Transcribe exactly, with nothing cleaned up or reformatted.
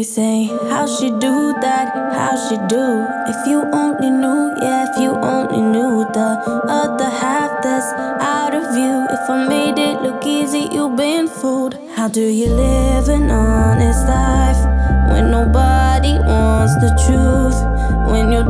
say, how she do that, how she do. If you only knew, yeah, if you only knew the other half that's out of you. If I made it look easy, you've been fooled. How do you live an honest life when nobody wants the truth? When you're